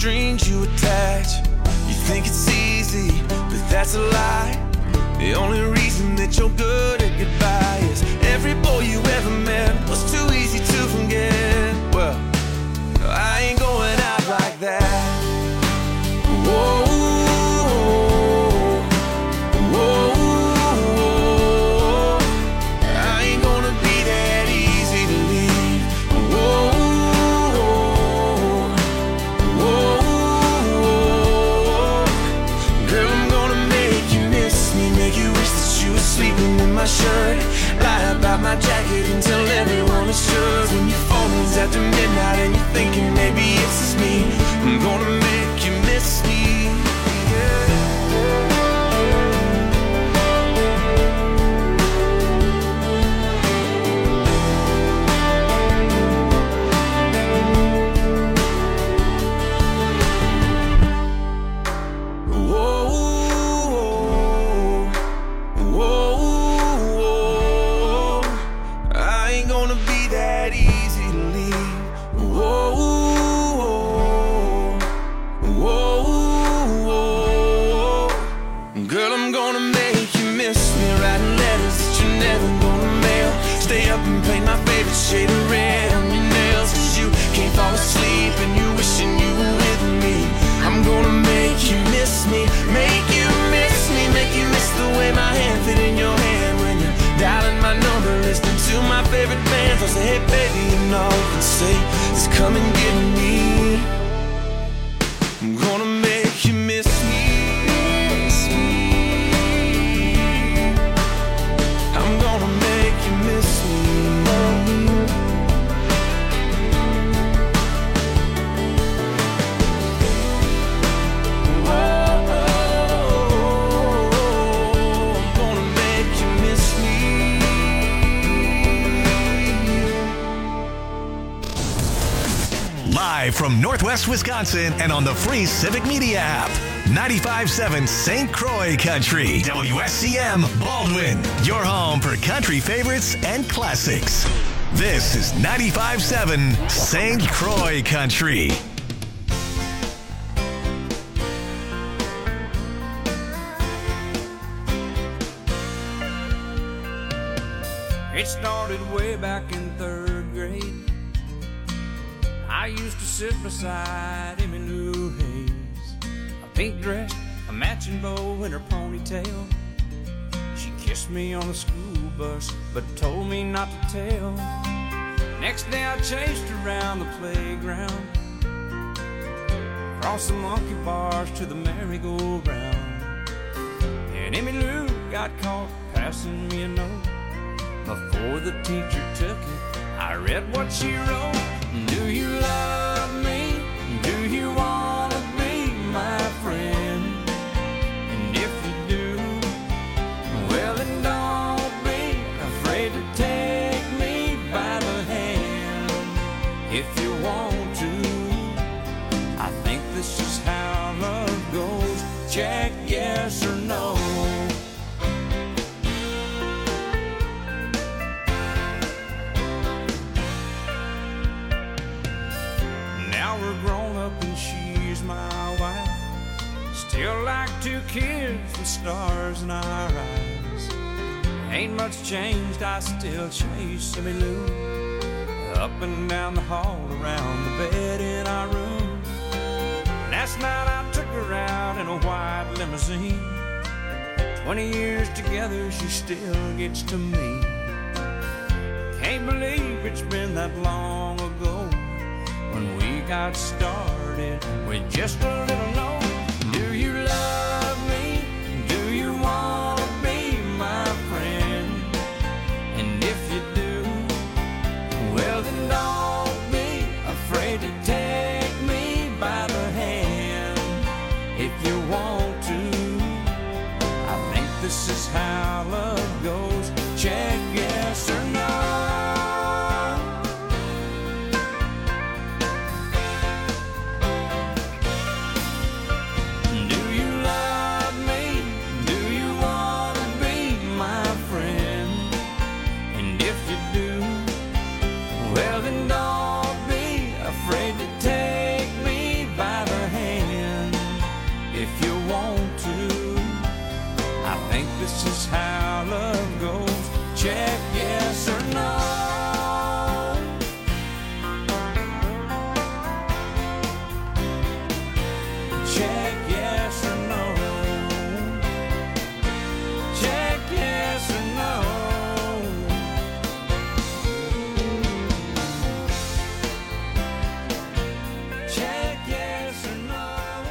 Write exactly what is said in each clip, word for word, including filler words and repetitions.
strings you attach. You think it's easy, but that's a lie. The only reason that you're good at goodbye is every boy you ever met was too easy to forget. Well, I ain't going out like that. Whoa, whoa, whoa. I ain't gonna be that easy to leave. Whoa, whoa, whoa. Girl, I'm gonna make you miss me, make you wish that you were sleeping in my shirt. Lie about my jacket and tell everyone it's yours. When your phone rings after midnight and you're thinking maybe it's just me, I'm gonna make you miss me. Yeah. Shade of red on your nails, cause you can't fall asleep and you wishing you were with me. I'm gonna make you miss me, make you miss me, make you miss the way my hand fit in your hand when you're dialing my number, listening to my favorite bands. I'll say, hey baby, and all you can say is come and get me. I'm gonna make you miss me. I'm gonna make you miss me. Live from Northwest Wisconsin and on the free Civic Media app. ninety-five point seven Saint Croix Country. W S C M Baldwin. Your home for country favorites and classics. This is ninety-five point seven Saint Croix Country. It started way back in third grade. I used to sit beside Emmy Lou Hayes, a pink dress, a matching bow, and her ponytail. She kissed me on the school bus, but told me not to tell. Next day I chased her around the playground, across the monkey bars to the merry-go-round. And Emmy Lou got caught passing me a note. Before the teacher took it, I read what she wrote. Do you love me? Do you want to be my friend? And if you do, well then don't be afraid to take me by the hand. If you want to, I think this is how love goes. Check yes or no. We're grown up and she's my wife. Still like two kids with stars in our eyes. Ain't much changed, I still chase Emmy Lou up and down the hall, around the bed in our room. Last night I took her out in a white limousine. Twenty years together, she still gets to me. Can't believe it's been that long ago when we got started with just a little note. Do you love me? Do you want to be my friend? And if you do, well then don't be afraid to take me by the hand. If you want to, I think this is how love goes. Check yes or no. Well then don't be afraid to take me by the hand. Think this is how love goes? Check yes or no. Check yes or no. Check yes or no. Check yes or no.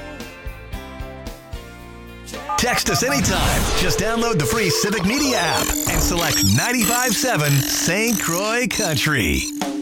Check Text us anytime. Just download the free Civic Media app and select ninety-five point seven Saint Croix Country.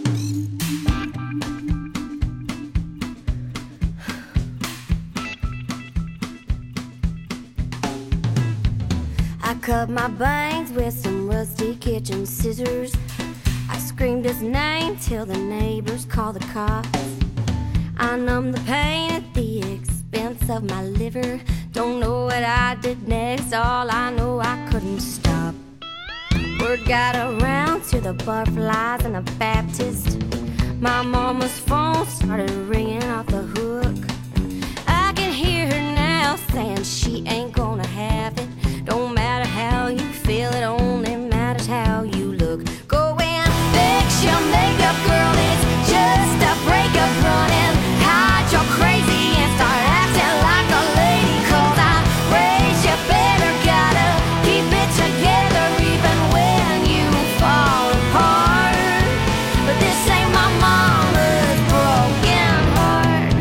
I cut my bangs with some rusty kitchen scissors. I screamed his name till the neighbors called the cops. I numbed the pain at the expense of my liver. Don't know what I did next, all I know I couldn't stop. Word got around to the Barflies and the Baptist. My mama's phone started ringing off the hook. I can hear her now saying she ain't gonna have it. Don't matter how you feel, it only matters how you look. Go and fix your makeup, girl, it's just a breakup. Running, hide your crazy and start acting like a lady. Cause I raised you better, gotta keep it together even when you fall apart. But this ain't my mama's broken heart.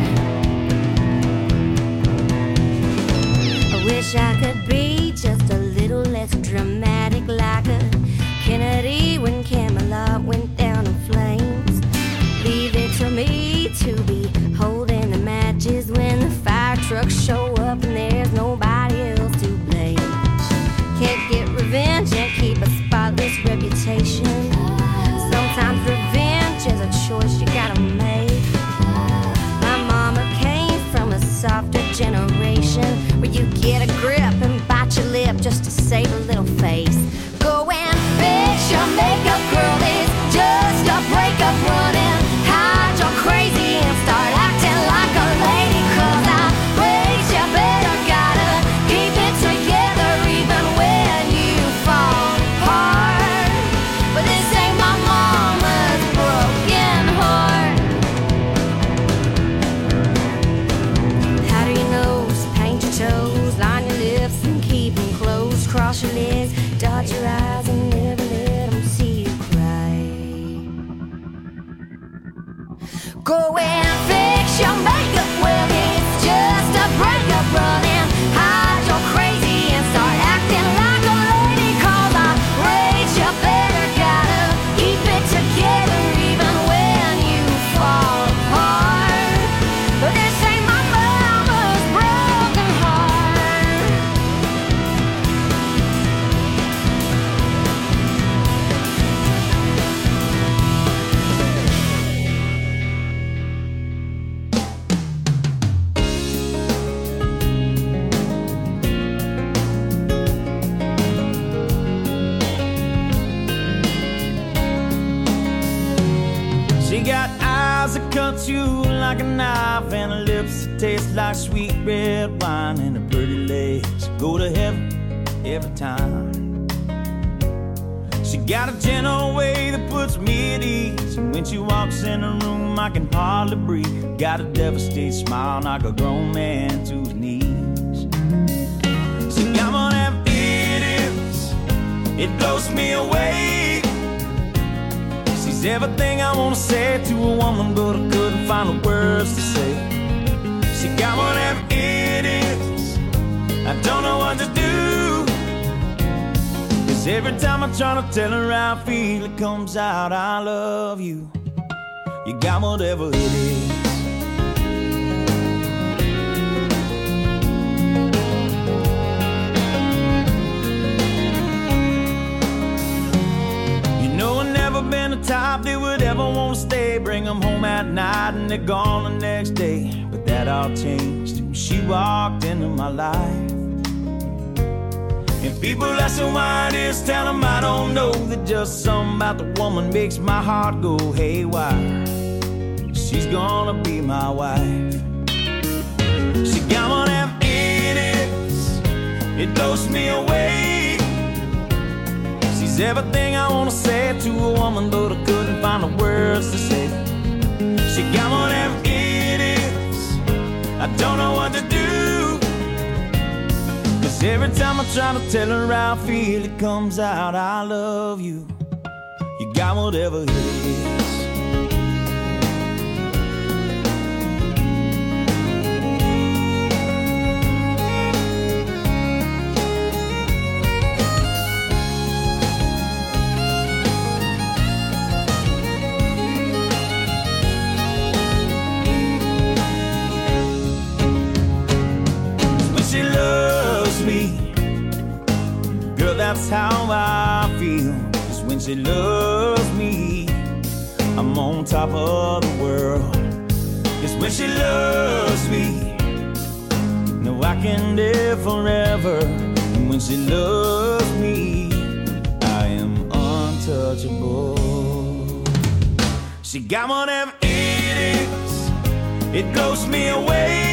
I wish I could be just a little less dramatic, like a Kennedy when Camelot went down in flames. Leave it to me to be holding the matches when the fire trucks show up and there's nobody else to blame. Can't get revenge and keep a spotless reputation. Sometimes revenge is a choice you gotta make. My mama came from a softer generation where you get a grip and bite your lip just to save a little face. Go and fix your makeup, girl, it's just a breakup. Running, hide your crazy and start acting like a lady. Cause I raised you better, gotta keep it together even when you fall apart. But this ain't my mama's broken heart. How do you know? Just paint your toes, line your lips and keep them closed. Cross your legs, dot your eyes and never let them see you cry. Go and fix your makeup, well it's just a breakup. Running, hide your crazy and start acting like a lady. Cause I raised you better, gotta keep it together even when you fall apart. But this ain't my mama's broken heart. She got eyes that cut you like a knife and lips that taste like sweet red wine, and her pretty legs go to heaven every time. She got a gentle way that puts me at ease, and when she walks in the room I can hardly breathe. Got a devastating smile, knock a grown man to his knees. She got one of them idiots, it blows me away. She's everything I wanna say to a woman, but I couldn't find the words to say. She got one of them idiots, I don't know what to do. Cause every time I try to tell her how I feel, it comes out, I love you. You got whatever it is. Been the type that would ever want to stay, bring them home at night and they're gone the next day. But that all changed when she walked into my life. And people ask her why it is, tell them I don't know, that just something about the woman makes my heart go haywire. She's gonna be my wife. She got one of them idiots, it blows me away. She's everything I wanna say to a woman, but I couldn't find the words to say. She got whatever it is, I don't know what to do. Cause every time I try to tell her how I feel, it comes out, I love you. You got whatever it is. She loves me, girl, that's how I feel. Cause when she loves me, I'm on top of the world. Cause when she loves me, no, I can live forever. And when she loves me, I am untouchable. She got whatever it is, it blows me away.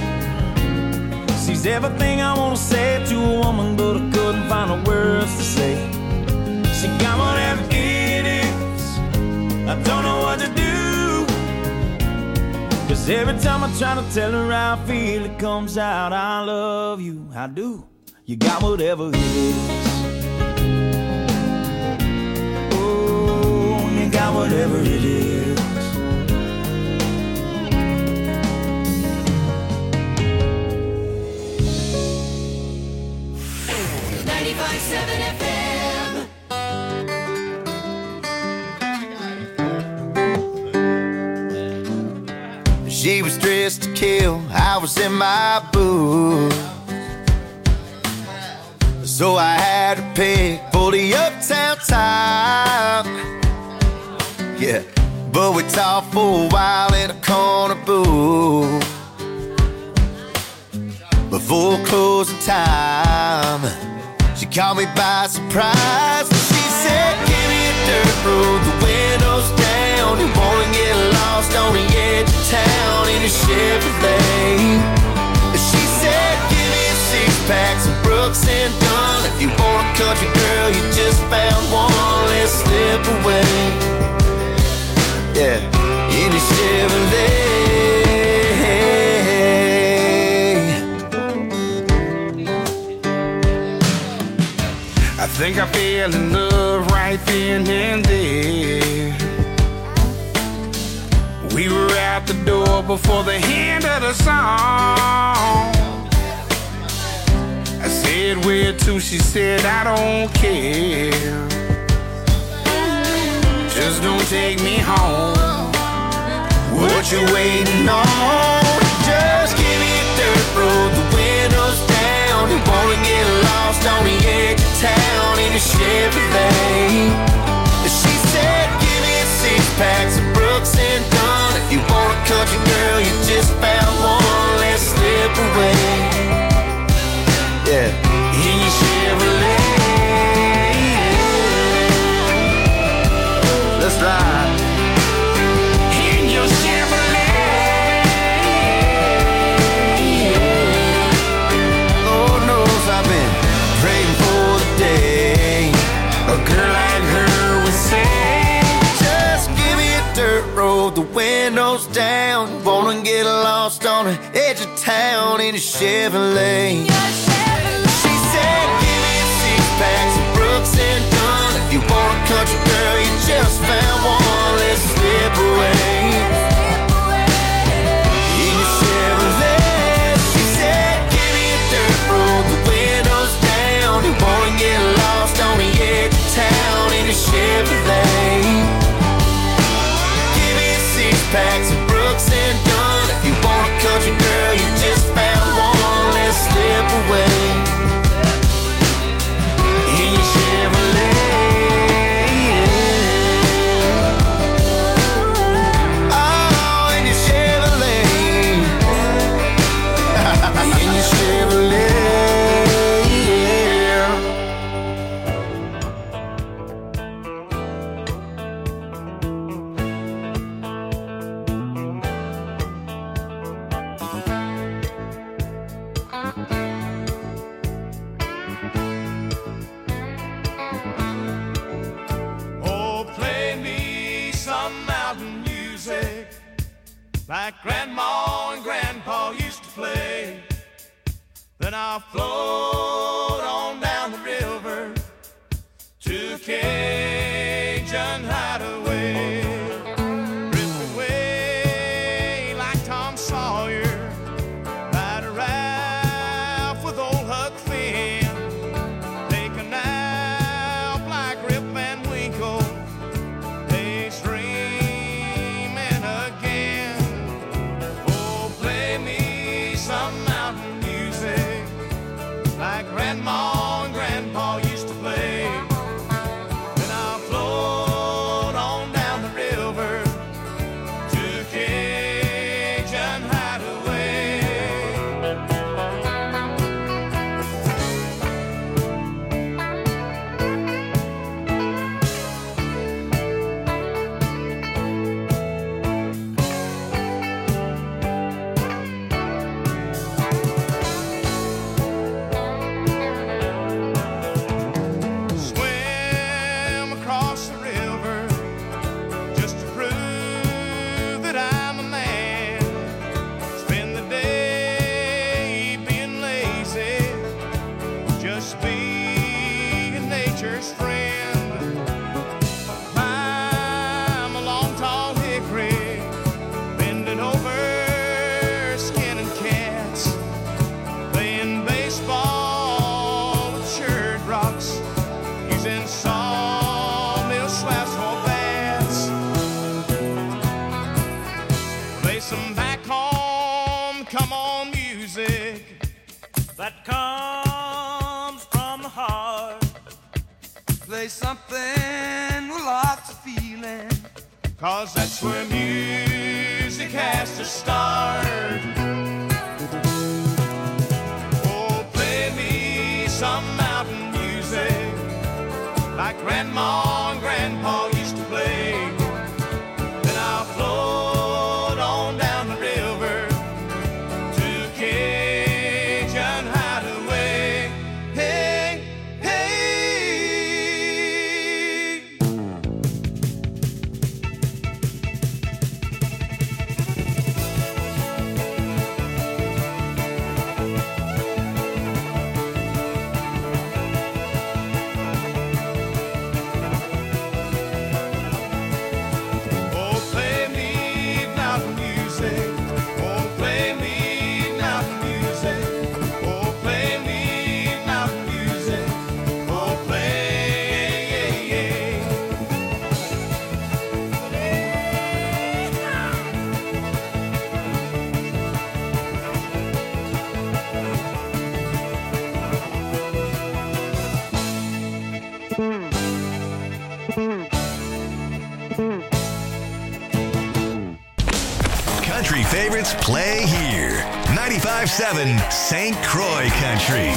She's everything I wanna say to a woman, but I couldn't find the words to say. She got whatever it is, I don't know what to do. Cause every time I try to tell her how I feel, it comes out, I love you, I do. You got whatever it is. Oh, you got whatever it is. ninety-five seven F M. She was dressed to kill, I was in my booth. So I had to pick for the uptown top. Yeah, but we talked for a while in a corner booth. Before closing time, she caught me by surprise. She said, give me a dirt road, the windows down. You wanna get lost on the edge of town in a Chevrolet. She said, give me a six pack, some Brooks and Dunn. If you want a country girl, you just found one, let's slip away. Yeah, in a Chevrolet. I think I fell in love right then and there. We were out the door before the end of the song. I said, where to? She said, I don't care. Just don't take me home. What you waiting on? Just give me a dirt road, the windows down. You wanna get lost on the edge of town in a Chevrolet. She said, give me a six pack, some Brooks and Dunn. If you want a country girl, you just found one, let's slip away. Yeah, in your Chevrolet. Let's ride. In your Chevrolet. Lord knows I've been praying for the day A girl like her would say, just give me a dirt road, the windows down. Wanna get lost on the edge of town in a Chevrolet. She said, give me a six pack, some Brooks and Dunn. If you want a country girl, you just found one, let's slip away. In a Chevrolet. She said, give me a dirt road, the windows down. You wanna get lost on the edge of town in a Chevrolet. Give me a six pack, some Brooks and Dunn. If you want a country girl, you just found one, let's slip away. in your Chevrolet. like Grandma and Grandpa used to play. Then I'll float on down the river to Cajun Hideaway. Drift away like Tom Sawyer, ride a raft with old Huck Finn. Take a nap like Rip Van Winkle, daydreaming again. Oh, play me some mountain music like Grandma and Grandpa used to play. Then I'll float on down the river to Cajun Hideaway. Swim across the river just to prove that I'm a man. Spend the day being lazy, just being nature's friend. Climb a long tall hickory, bending over, skinning cats, playing baseball with church rocks, using sawmill swabs for bats. Play some back home, come on music that comes from the heart. Play something with lots of feeling, 'cause that's where music has to start. Oh, play me some mountain music like Grandma and Grandpa used to play. Then I'll float on down the river to Cajun Hideaway. Hey, hey. Oh, play me mountain music. Oh, play me mountain music. Oh, play me mountain music. Oh, play. Country favorites play here. ninety-five seven Saint Croix Country.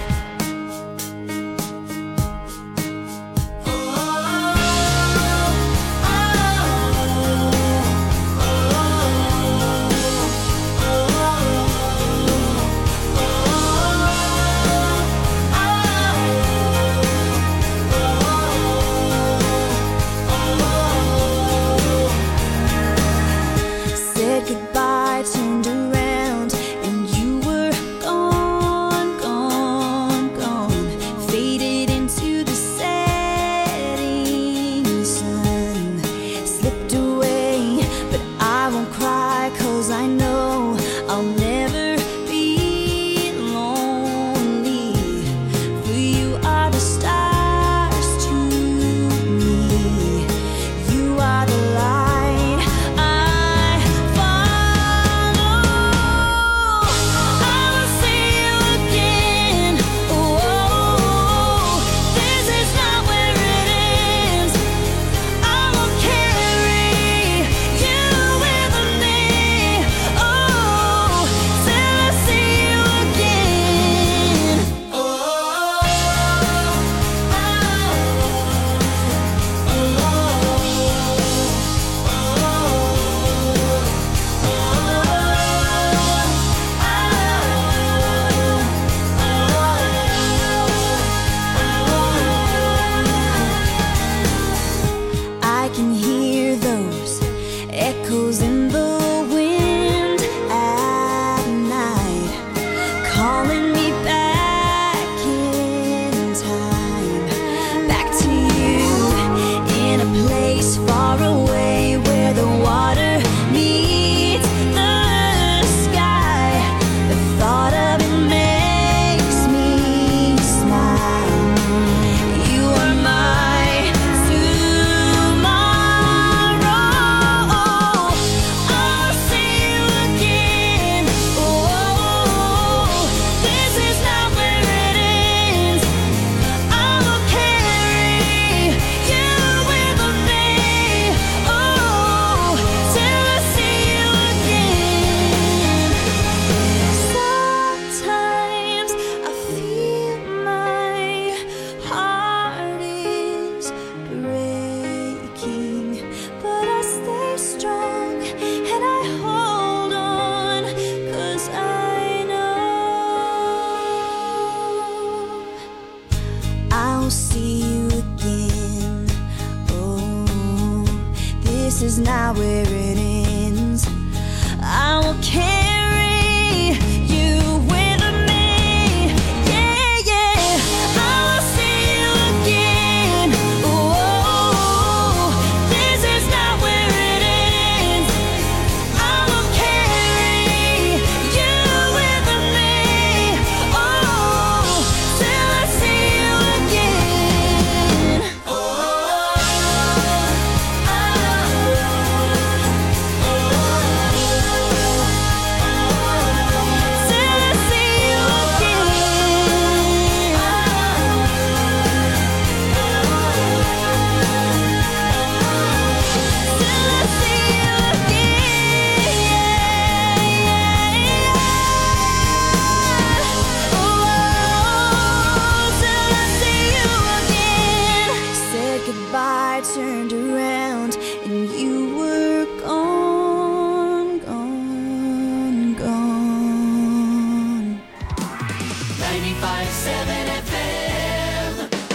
Said goodbye, turned around, and you were gone, gone. won't see you again. Oh, this is not where it ends. I will carry you with me. Yeah, yeah. I will see you again. Oh, this is not where it ends. I will carry you with me. Oh, till I see you again. Oh, oh, till I see you again. Till I see you again. Oh, till I see you again. Said goodbye, turned around, and you were gone, gone, gone. ninety-five point seven F M.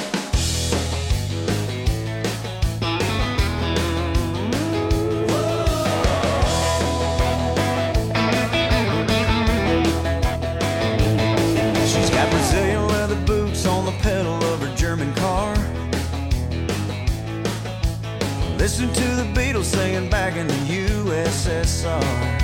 She's got Brazilian leather boots on the pedal of her German car. Listen to the Beatles singing back in the U S S R.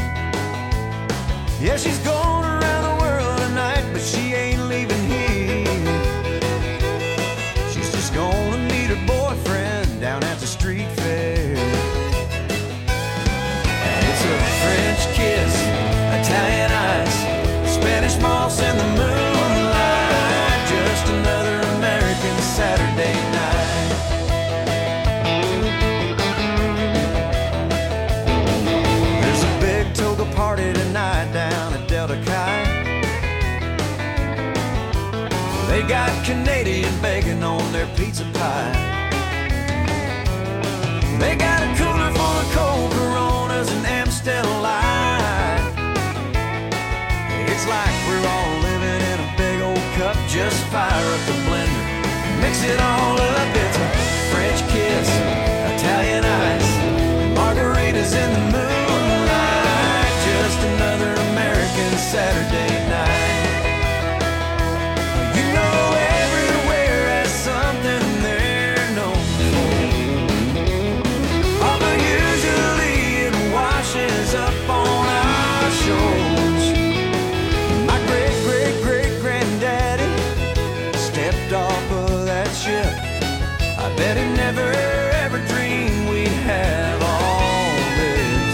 Yeah, she's going around the world tonight, but she ain't leaving here. She's just gonna meet her boyfriend down at the street fair. And it's a French kiss, Italian ice, Spanish moss in the moonlight. Just another American Saturday night. There's a big toga party tonight down at Delta Chi. They got Canadian bacon on their pizza pie. They got a cooler full of cold Coronas and Amstel Light. It's like we're all living in a big old cup. Just fire up the blender, mix it all up. It's a French kiss, Italian ice, margaritas in the moonlight. Just another American Saturday night. You know everywhere has something they're known for. Although usually it washes up on our shores. My great, great, great granddaddy stepped off of that ship. I bet he never ever dreamed we'd have all this.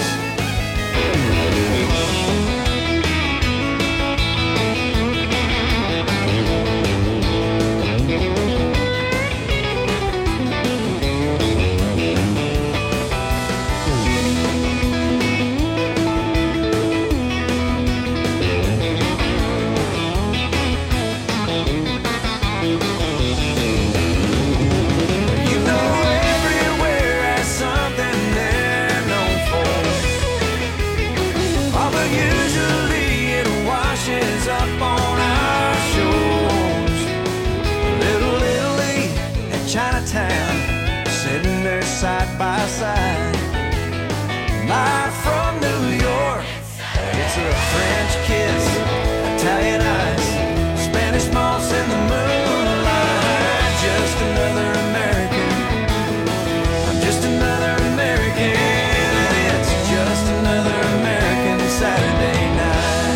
You know everywhere has something they're known for. Although usually it washes up on our shores. Little Italy and Chinatown sitting there side by side. Live from New York, it's a French kiss, Italian ice, Spanish moss in the moonlight. Just another American. I'm just another American. And it's just another American Saturday night.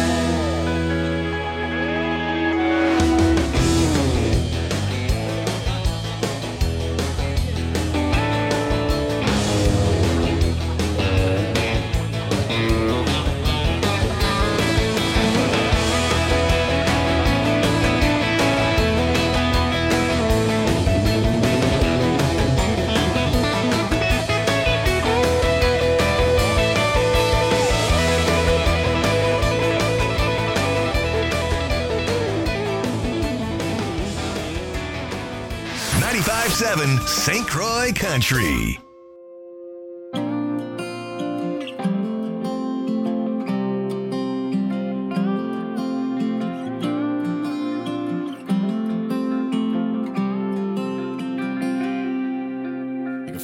ninety-five point seven Saint Croix Country.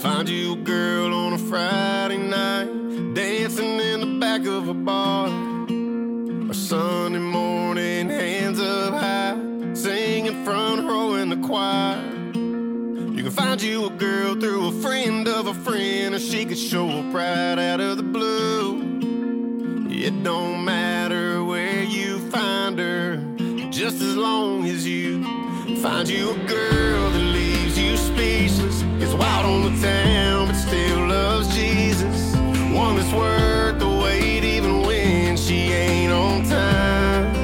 Find you a girl on a Friday night, dancing in the back of a bar, or Sunday morning, hands up high, singing front row in the choir. You can find you a girl through a friend of a friend, or she could show up right out of the blue. It don't matter where you find her, just as long as you find you a girl that leaves you speechless, gets wild on the town but still loves Jesus. One that's worth the wait even when she ain't on time.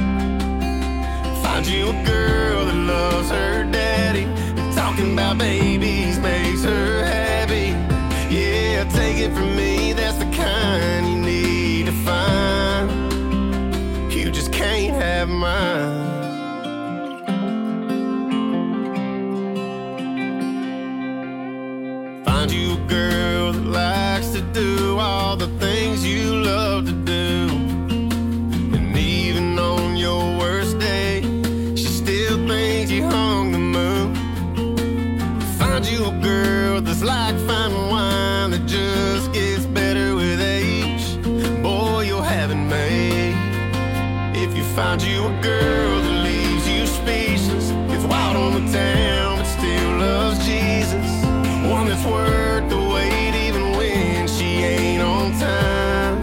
Find you a girl that loves her daddy, and talking about babies makes her happy. Yeah, take it from me, that's the kind you need to find. You just can't have mine. Find you a girl that likes to do all the things you love to do, and even on your worst day, she still thinks you hung the moon. Find you a girl that's like fine wine that just gets better with age. Boy, you'll have it made. If you find you a girl that leaves you speechless, gets wild on the town but still loves Jesus. One that's worth the wait even when she ain't on time.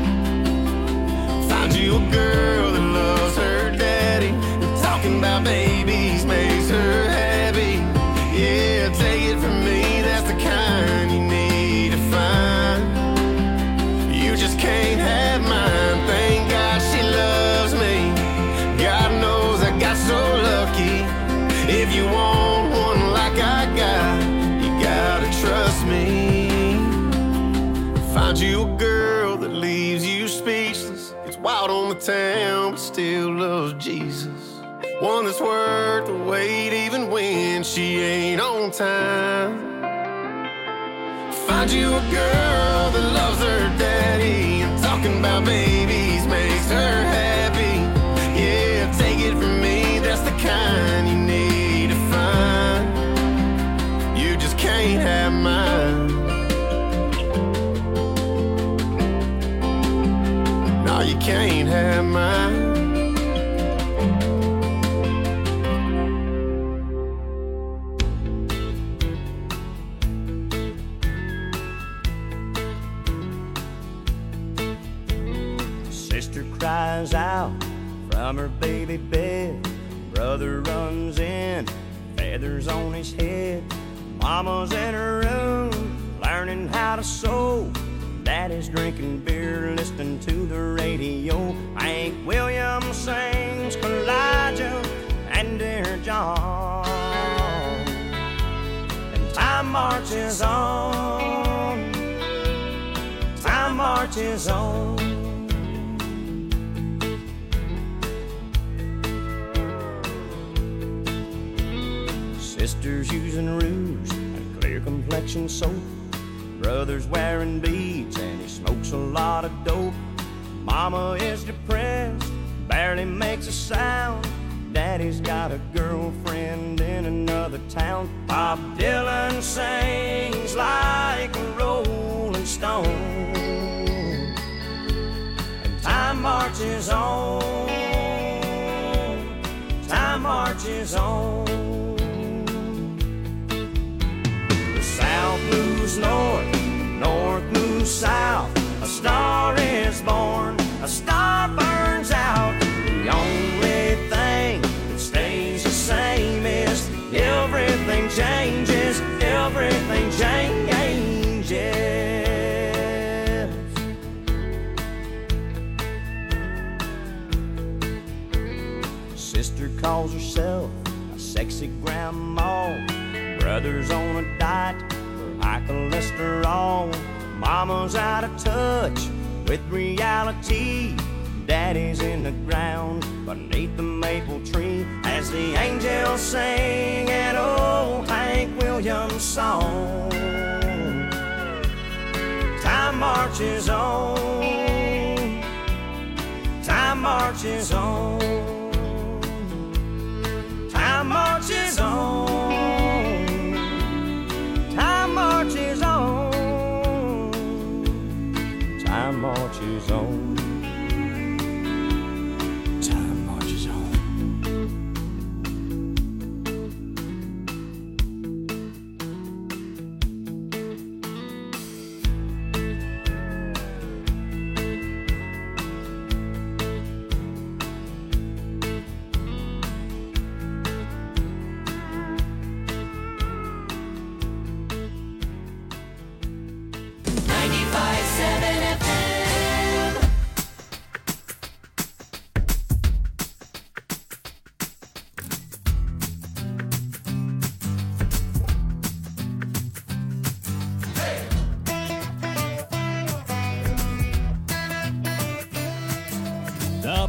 Find you a girl that loves her daddy, and talking about babies makes her happy. Yeah, take it from me, that's the kind you need to find. You just can't have mine. Thank God she loves me. God knows I got so lucky. If you want one like I got, gotta trust me. Find you a girl that leaves you speechless, gets wild on the town but still loves Jesus. One that's worth the wait even when she ain't on time. Find you a girl that loves her daddy, and talking about babies makes her happy. Yeah, take it from me, that's the kind you need to find. You just can't have mine. No, you can't have mine. Sister cries out from her baby bed. Brother runs in, feathers on his head. Mama's in her room, learning how to sew. Daddy's drinking beer, listening to the radio. Hank Williams sings Elijah and Dear John. And time marches on, time marches on. Sisters using rouge and clear complexion soap. Brother's wearing beads and he smokes a lot of dope. Mama is depressed, barely makes a sound. Daddy's got a girlfriend in another town. Bob Dylan sings like a rolling stone. And time marches on, time marches on. South moves north, north moves south. A star is born, a star burns out. The only thing that stays the same is everything changes, everything changes. Sister calls herself a sexy grandma. Brother's on a diet for high cholesterol. Mama's out of touch with reality. Daddy's in the ground beneath the maple tree as the angels sing an old Hank Williams song. Time marches on, time marches on, time marches on, time marches on.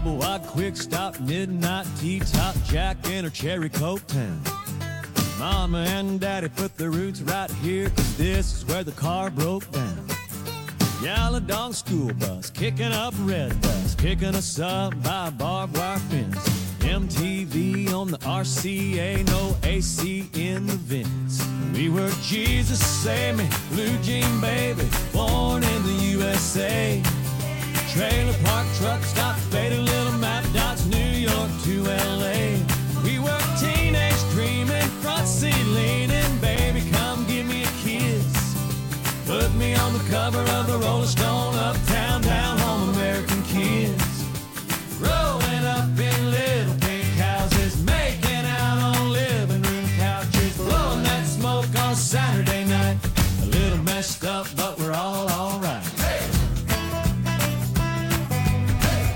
Chippewa quick stop, midnight tea top, Jack and her cherry coke town. Mama and Daddy put their roots right here, 'cause this is where the car broke down. Yaladong school bus, kicking up red dust, picking us up by a barbed wire fence. M T V on the R C A, no A C in the vents. We were Jesus Save Me, blue jean baby, born in the U S A. Trailer park truck stop, faded little map dots, New York to L A. We were teenage dreaming, front seat leaning, baby come give me a kiss. Put me on the cover of the Rolling Stone, uptown, down home, American kids. Growing up in little pink houses, making out on living room couches, blowing that smoke on Saturday night. A little messed up, but we're all alright. Hey! Hey!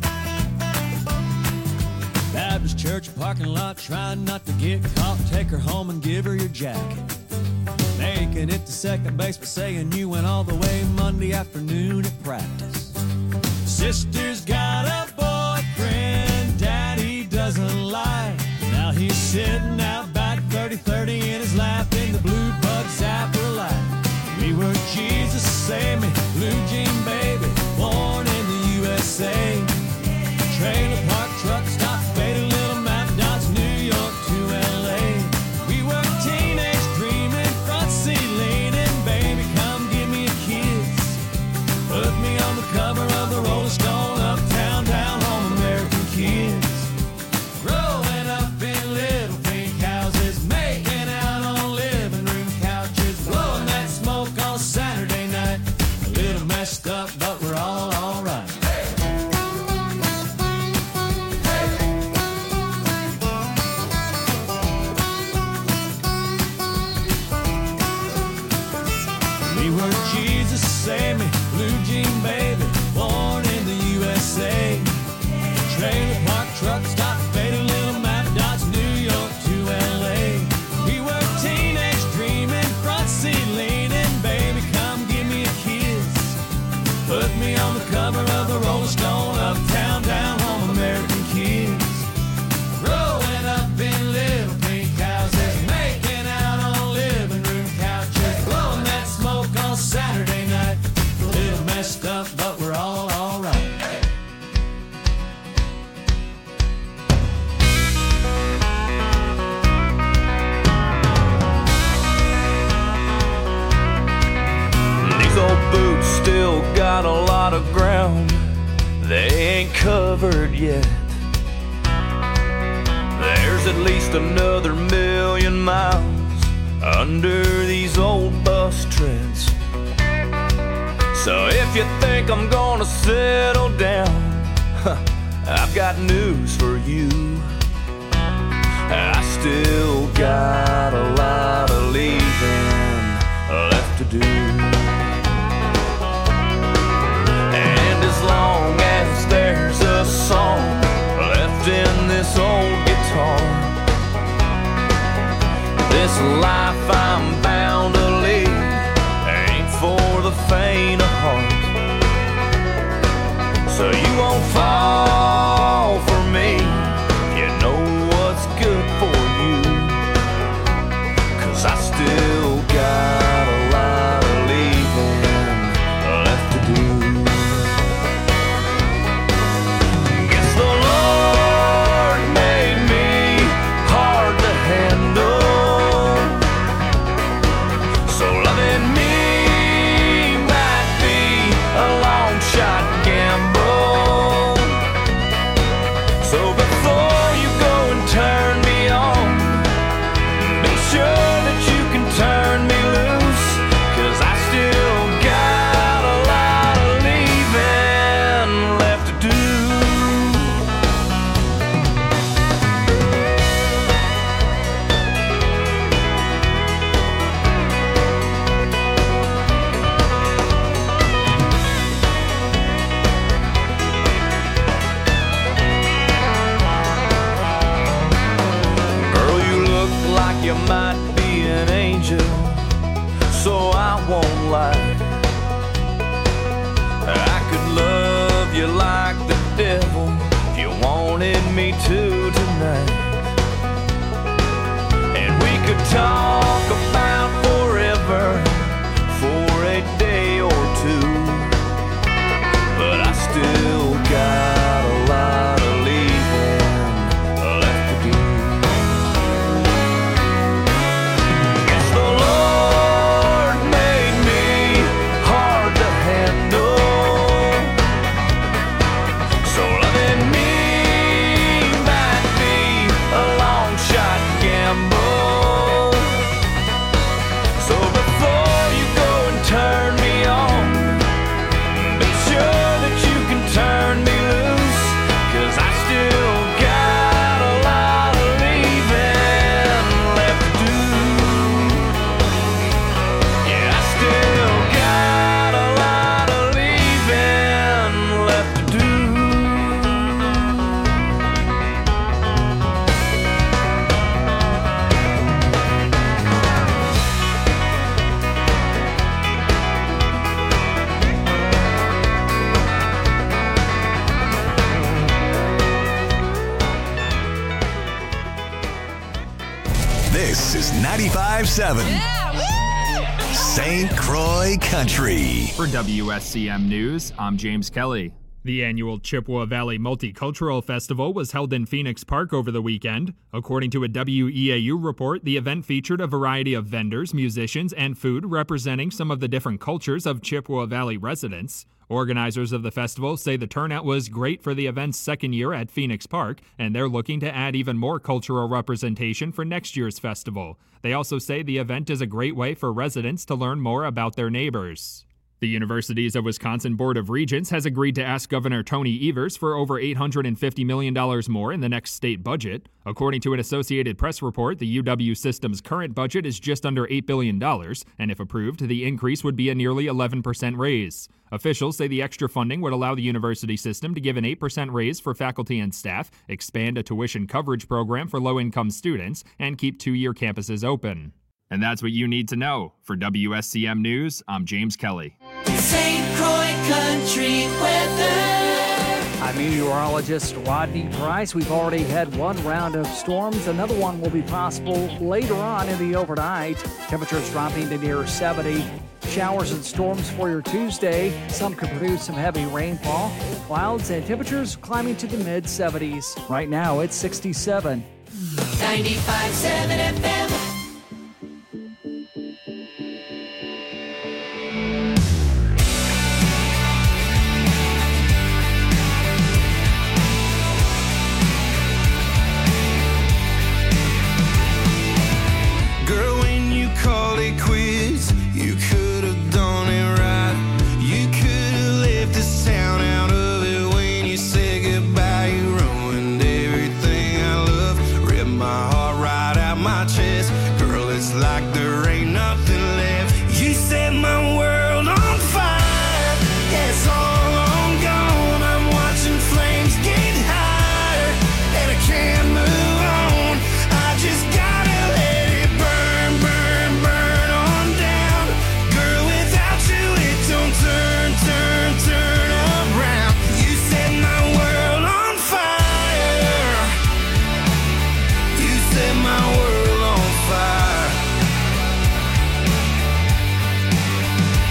Baptist church parking lot, trying not to get caught. Take her home and give her your jacket. Making it to second base, but saying you went all the way Monday afternoon at practice. Sister's got a boyfriend Daddy doesn't like. Now he's sitting out back, thirty thirty in his lap, in the blue bug zapper light. We were Jesus Save Me, blue jean baby, born in the U S A. Trailer park truck stop, faded little map dots, New York to L A. We were teenage dreaming, front seat leaning, baby come give me a kiss. Put me on the cover of the Rolling Stone, uptown, down home, American kids. Growing up in little pink houses, making out on living room couches, blowing that smoke on Saturday night. A little messed up, but we're all alright. We were Jesus Save Me, blue jean baby, born in the U S A. Trailer park truck stop, faded little map dots, New York to L A. We were teenage dreaming, front seat leaning, baby come give me a kiss. Put me on the cover of the Rolling Stone, uptown, down home, American kids. Growing up in little pink houses, making out on living room couches, blowing that smoke on Saturday night. A little messed up, but we're all alright. These old boots still got a lot of ground they ain't covered yet. There's at least another million miles under these old bus treads. So if you think I'm gonna settle down, huh, I've got news for you. I still got a lot of leaving left to do. And as long as there's a song left in this old guitar, this life I'm bound to lead ain't for the faint of heart. So you won't fall for me, you know what's good for you. 'Cause I still got a lot of leaving left to do. Guess the Lord made me hard to handle, so loving me might be a long shot gamble. So before you go and turn me on, be sure that you can turn me loose. 'Cause I still got a lot of leaving left to do. Girl, you look like you might be an angel, so I won't lie. I could love you like the devil, wanted me to tonight. And we could talk about forever for a day or two, but I still got a lot of leaving left to do. Guess the Lord made me hard to handle, so loving me might be a long shot gamble. So before you go and turn me on, be sure that you can turn me loose, 'cause I still got a lot of leaving left to do. Yeah, I still got a lot of leaving left to do. This is ninety-five seven Saint Croix Country. For W S C M News, I'm James Kelly. The annual Chippewa Valley Multicultural Festival was held in Phoenix Park over the weekend. According to a W E A U report, the event featured a variety of vendors, musicians, and food representing some of the different cultures of Chippewa Valley residents. Organizers of the festival say the turnout was great for the event's second year at Phoenix Park, and they're looking to add even more cultural representation for next year's festival. They also say the event is a great way for residents to learn more about their neighbors. The Universities of Wisconsin Board of Regents has agreed to ask Governor Tony Evers for over eight hundred fifty million dollars more in the next state budget. According to an Associated Press report, the U W system's current budget is just under eight billion dollars, and if approved, the increase would be a nearly eleven percent raise. Officials say the extra funding would allow the university system to give an eight percent raise for faculty and staff, expand a tuition coverage program for low-income students, and keep two-year campuses open. And that's what you need to know. For W S C M News, I'm James Kelly. Saint Croix Country weather. I'm meteorologist Rodney Price. We've already had one round of storms. Another one will be possible later on in the overnight. Temperatures dropping to near seventy. Showers and storms for your Tuesday. Some could produce some heavy rainfall. Clouds and temperatures climbing to the mid seventies. Right now, it's sixty-seven. ninety-five seven F M. Girl, when you called it quits, you could have done it right. You could have left this town out of it when you said goodbye. You ruined everything I love, ripped my heart right out my chest. Girl, it's like there ain't nothing left. You set my world on fire. Yeah, it's all on gone. I'm watching flames get higher, and I can't move on. I just gotta let it burn, burn, burn on down. Girl, without you, it don't turn, turn, turn around. You set my world on fire. You set my world on fire.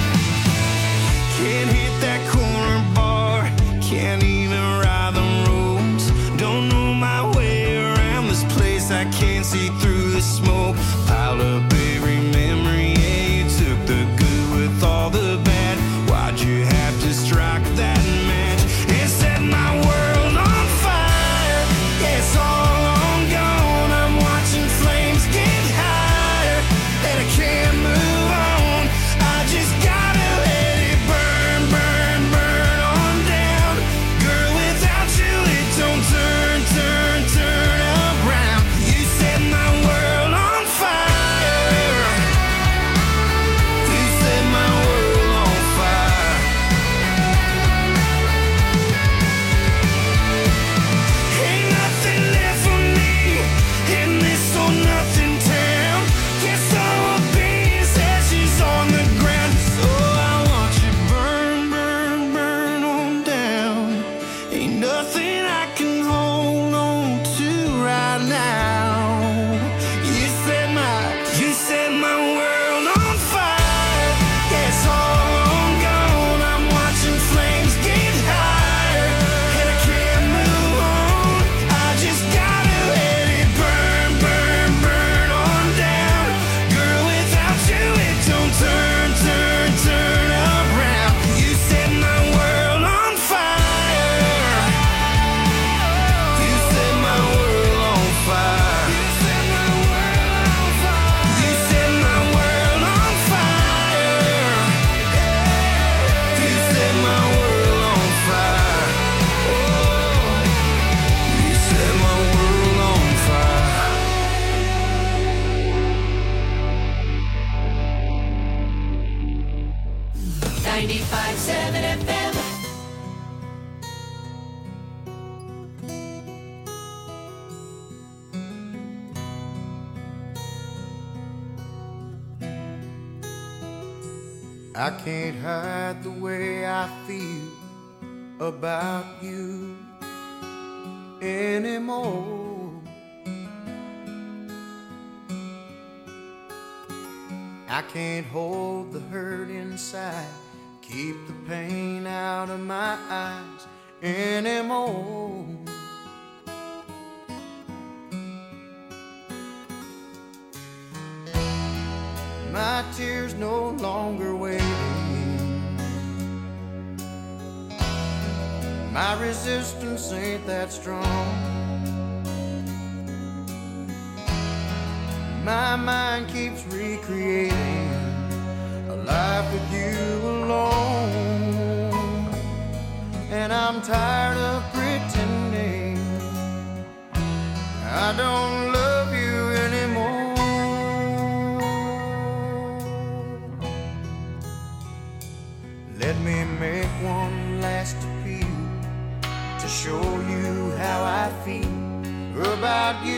ninety-five point seven F M. I can't hide the way I feel about you anymore. I can't hold the hurt inside, keep the pain out of my eyes anymore. My tears no longer waiting. My resistance ain't that strong. My mind keeps recreating a life with you alone. And I'm tired of pretending I don't love you anymore. Let me make one last appeal to show you how I feel about you.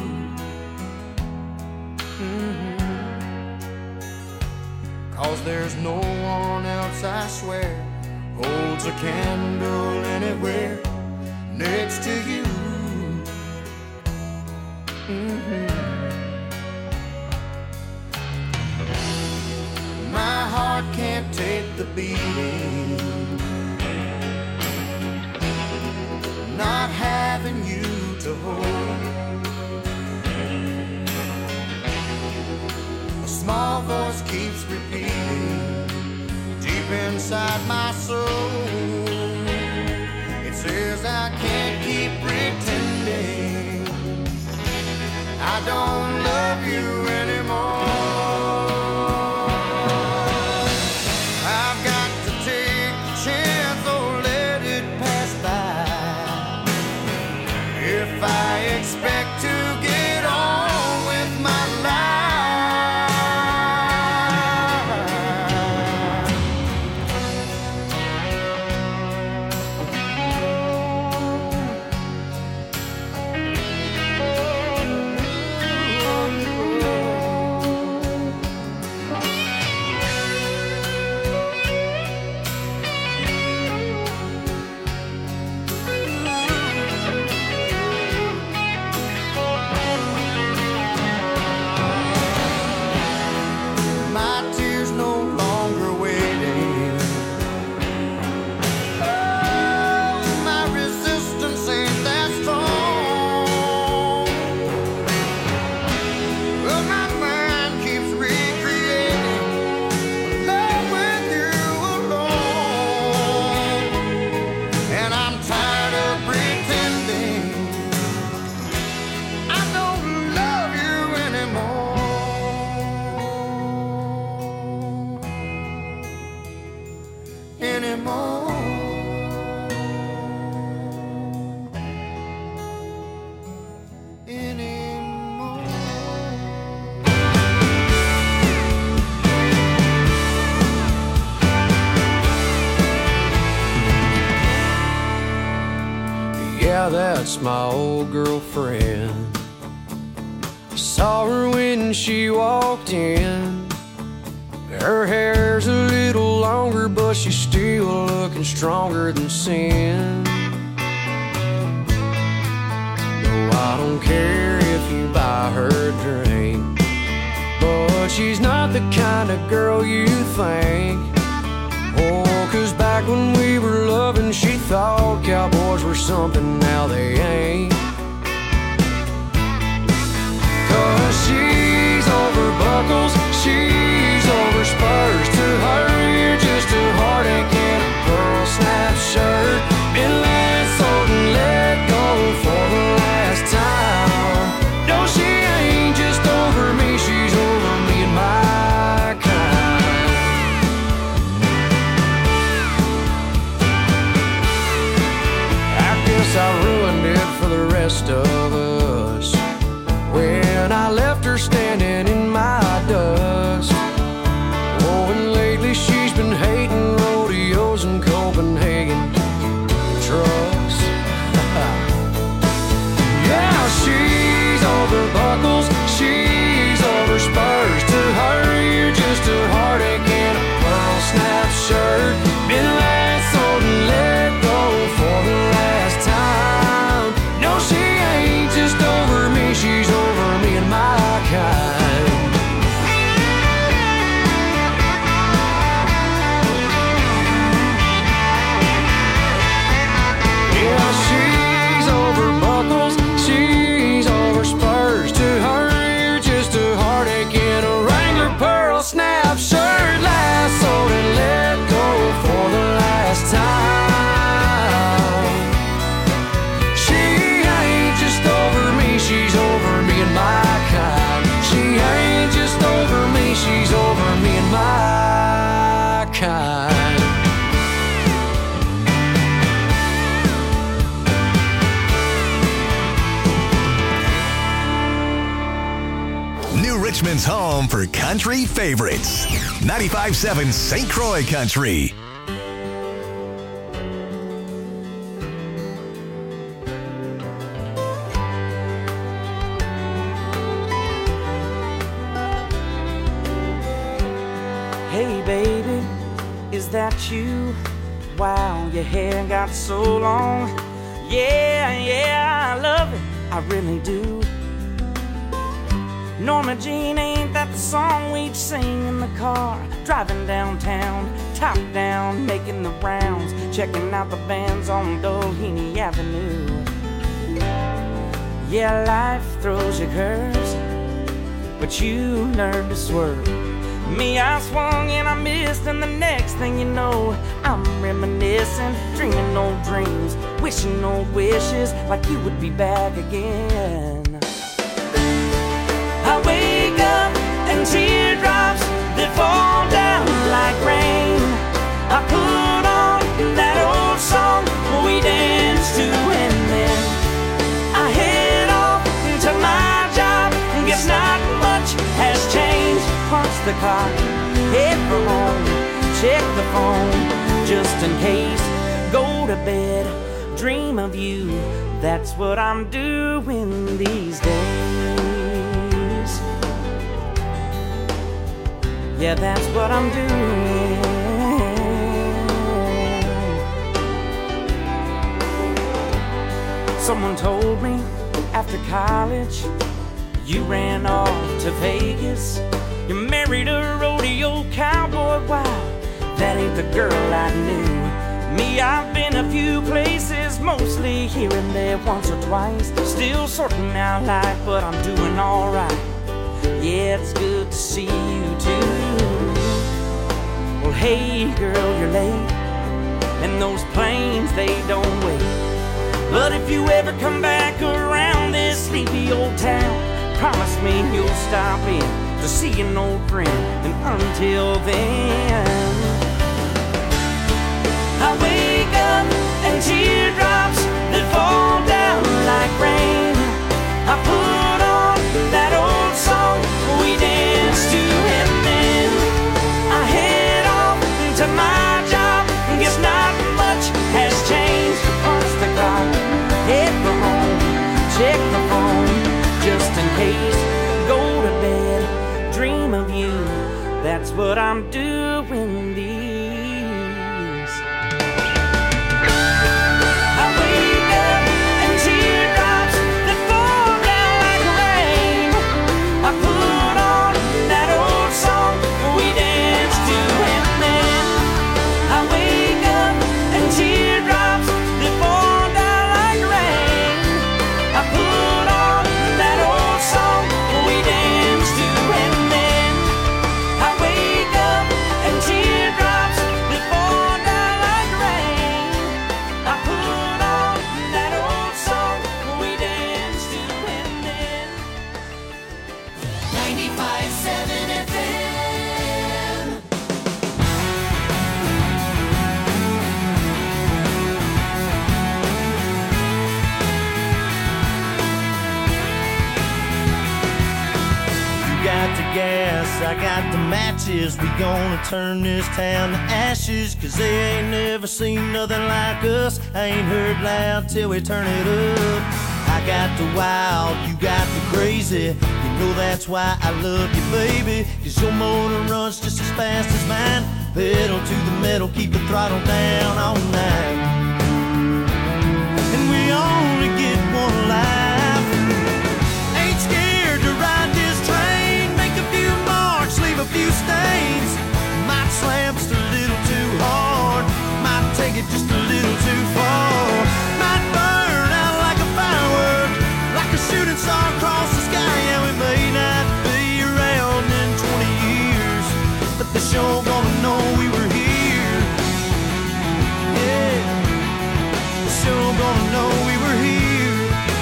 Mm-hmm. Cause there's no one else, I swear, holds a candle anywhere next to you. Mm-hmm. My heart can't take the beating, not having you to hold. A small voice keeps repeating deep inside my soul. It says I can't keep pretending I don't love you anymore. If I expect to get on with my That's my old girlfriend. I saw her when she walked in. Her hair's a little longer, but she's still looking stronger than sin. No, I don't care if you buy her a drink, but she's not the kind of girl you think. Oh, cause back when we were loving, she thought cowboys were something, now they ain't. Cause she's over buckles, she's over spurs. To her, you're just a heartache in a pearl snap shirt. Been let, sold, and let go for the last time. No, she ain't just over me, she's over me and my kind. I ruined it for the rest of us when I left her standing in my dust. snap shirt, lassoed and let go for the last time. She ain't just over me, she's over me and my kind. She ain't just over me, she's over me and my kind. Richmond's home for country favorites. ninety-five point seven Saint Croix Country. Hey baby, is that you? Wow, your hair got so long. Yeah, yeah, I love it, I really do. Norma Jean, ain't that the song we'd sing in the car? Driving downtown, top down, making the rounds, checking out the bands on Doheny Avenue. Yeah, life throws you curves, but you learn to swerve. Me, I swung and I missed, and the next thing you know, I'm reminiscing, dreaming old dreams, wishing old wishes, like you would be back again. I wake up and teardrops that fall down like rain. I put on that old song we danced to, and then I head off to my job. Guess not much has changed. Punch the clock, head for home, check the phone just in case. Go to bed, dream of you. That's what I'm doing these days. Yeah, that's what I'm doing. Someone told me after college you ran off to Vegas. You married a rodeo cowboy. Wow, that ain't the girl I knew. Me, I've been a few places, mostly here and there, once or twice. Still sorting out life, but I'm doing alright. Yeah, it's good to see you too. Well, hey girl, you're late, and those planes, they don't wait. But if you ever come back around this sleepy old town, promise me you'll stop in to see an old friend. And until then, I wake up and teardrops that fall down like rain. I put on that old song we danced to, and then I head off to my job. Guess not much has changed. Punch the clock, head for home, check the phone just in case. Go to bed, dream of you. That's what I'm doing these. I wake up and teardrops that fall down like rain. I put on that old song we danced to, and then I wake up and teardrops that fall down like rain. I put on that old song we danced to, and then I wake up and teardrops that fall down like rain. I put on that old song we danced to, and then ninety-five point seven F M. You got the gas, I got the matches. We gonna turn this town to ashes, cause they ain't never seen nothing like us. I ain't heard loud till we turn it up. I got the wild, you got the crazy. You know that's why I love you, baby, cause your motor runs just as fast as mine. Pedal to the metal, keep the throttle down all night. And we only get one life. Ain't scared to ride this train. Make a few marks, leave a few stains. Might slam just a little too hard, might take it just a little too far. Might burn out like a firework, like a shooting star across the sky. Yeah, we may not be around in twenty years, but they're sure gonna know we were here. Yeah, they're sure gonna know we were here.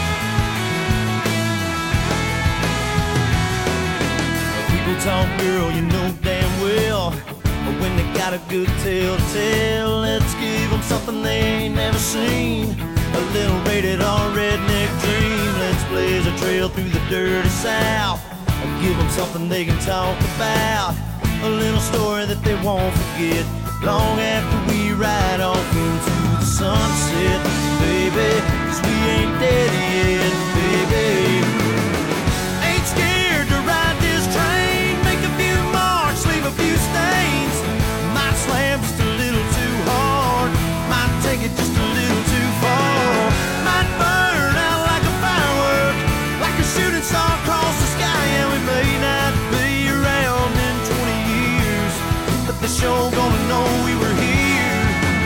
People talk, girl, you know damn well, but when they got a good tale to tell, let's give them something they ain't never seen. A little rated R redneck dream. Let's blaze a trail through the dirty South. Give them something they can talk about. A little story that they won't forget long after we ride off into the sunset. Baby, 'cause we ain't dead yet, baby. Ain't scared to ride this train. Make a few marks, leave a few stains. Might slam just a little too hard. Might take it just a little too far. Might burn out like a firework, like a shooting star across the sky. And we may not be around in twenty years, but they're sure gonna know we were here.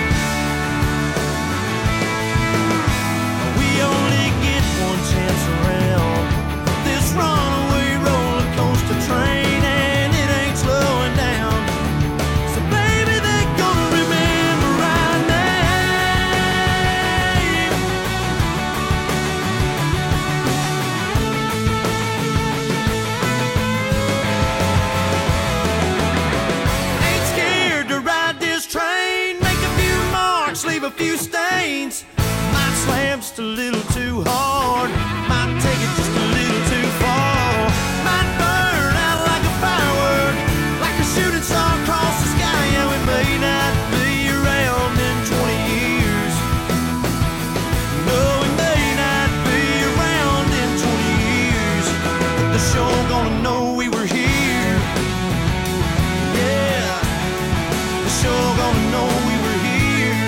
We only get one chance around this runaway roller coaster train, and it ain't slowing down. So baby, they're gonna remember our name. Ain't scared to ride this train. Make a few marks, leave a few stains. Might slam just a little too hard. Might take it just a little too far. Might burn out like a firework, like a shooting star across the sky. And we may not be around in twenty years. No, we may not be around in twenty years, but they're sure gonna know we were here. Yeah, they're sure gonna know we were here.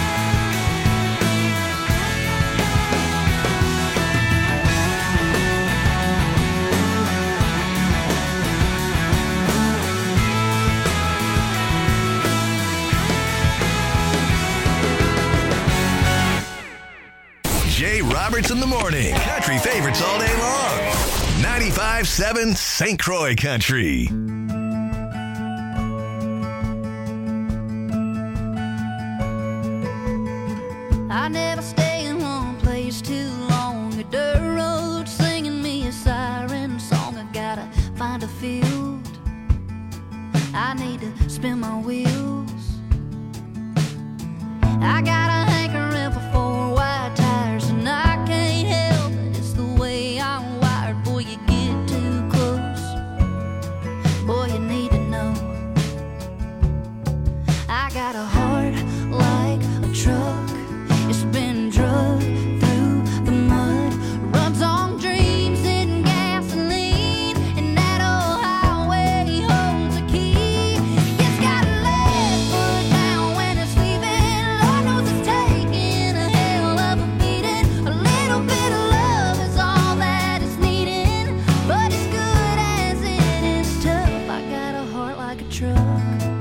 Jay Roberts in the morning. Country favorites all day long. ninety-five seven Saint Croix Country. I never stay in one place too long. A dirt road singing me a siren song. I gotta find a field. I need to spin my wheels. I got a hankering for four white tires, and I can't help it. It's the way I'm wired. Boy, you get too close. Boy, you need to know. I got a heart like a truck. It's been drugged through the mud. Runs on dreams and gasoline, and that old highway holds a key. It's got a left foot down when it's leaving. Lord knows it's taking a hell of a beating. A little bit of love is all that it's needing, but as good as it is tough, I got a heart like a truck.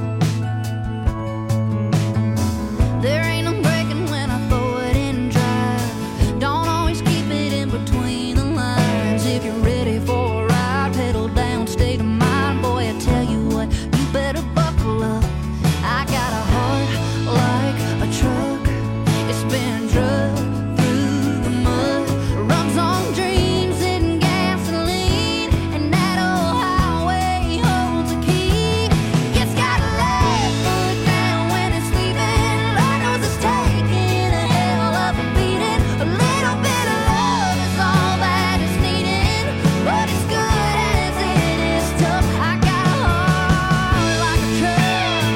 There ain't no breaking when I throw it in drive. Don't always keep it in between the lines. If you're ready for a ride, pedal down, state of mind. Boy, I tell you what, you better buckle up. I got a heart like a truck. It's been drugged through the mud. Runs on dreams and gasoline, and that old highway holds a key. It's got a left foot down when it's leaving. Lord knows it's taking a hell of a beating. A little bit of love is all that it's needing, but as good as it is tough, I got a heart like a truck.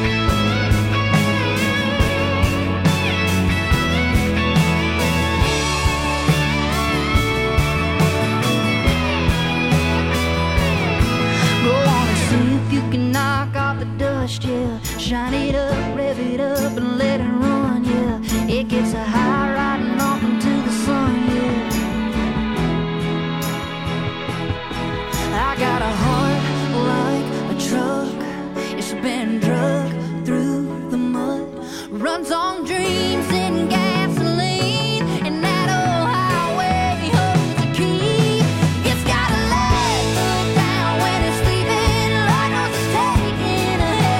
Go on and see if you can knock off the dust, yeah. Shine it up, rev it up, and let it run, yeah. It gets a high riding off into the sun, yeah. I got a heart like a truck. It's been drugged through the mud. Runs on dreams and gasoline, and that old highway holds a key. It's got a left foot down when it's leaving. Lord knows it's taking a hell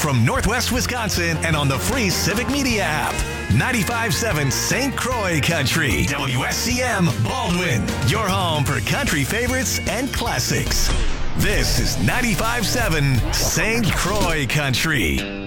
from Northwest Wisconsin and on the free Civic Media app. ninety-five point seven Saint Croix Country. W S C M Baldwin, your home for country favorites and classics. This is ninety-five point seven Saint Croix Country.